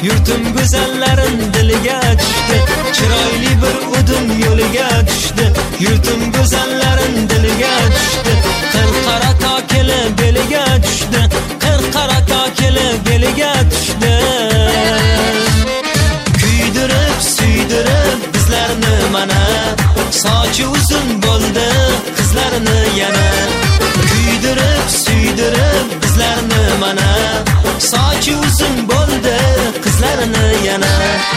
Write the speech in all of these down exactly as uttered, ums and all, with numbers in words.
Yurtim go'zallarim diliga tushdi, chiroyli bir udum yo'liga tushdi. Yurtim go'zallarim diliga tushdi, qirqara tokili beliga tushdi, qirqara tokili beliga tushdi. Kuydirib, suydirib bizlarni mana, sochi uzun bo'ldi qizlarni yana. Kuydirib, suydirib bizlarni mana, sochi uzun bo'ldi qizlarni yana.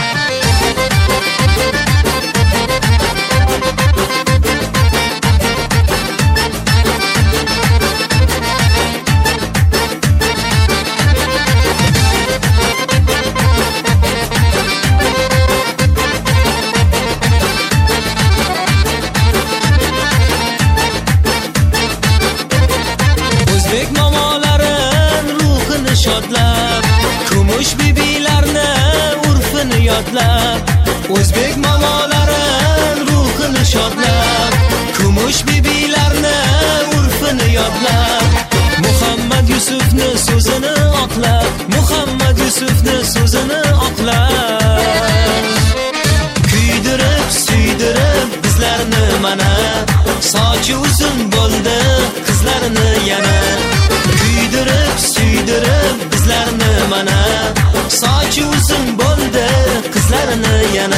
O'zbek momolarin ruhini shodlab, kumush bibilarni urfini yodlab. O'zbek momolarin ruhini shodlab, kumush bibilarni urfini yodlab. Muhammad Yusufni so'zini oqlab, Muhammad Yusufni so'zini oqlab. Kuydirib, suydirib bizlarni mana, sochi uzun bo'ldi qizlarni yana. Kuydirib, suydirib bizlarni mana, sochi uzun bo'ldi qizlarni yana.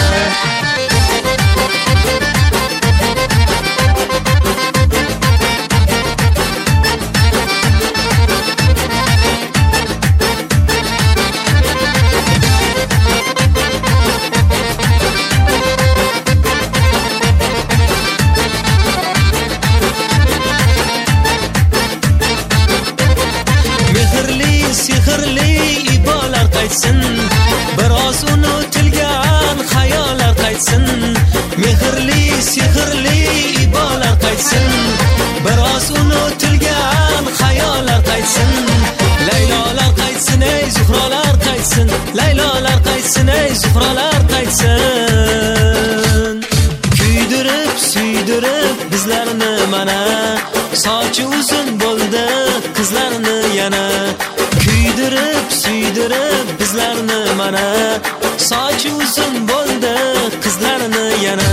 Sehrli ibolar qaytsin, biroz unutilgan xayollar qaytsin. Mehrli, sehrli ibolar qaytsin, biroz unutilgan xayollar qaytsin. Laylolar qaytsin, ey zuhrolar qaytsin, laylolar qaytsin, ey zuhrolar qaytsin. Kuydirib, suydirib bizlarni mana, sochi uzun bo'ldi qizlarni yana. Kuydirib, suydirib bizlarni mana, sochi uzun bo'ldi qizlarni yana.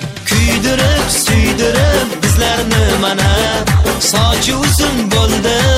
Kuydirib, suydirib bizlarni mana, sochi uzun bo'ldi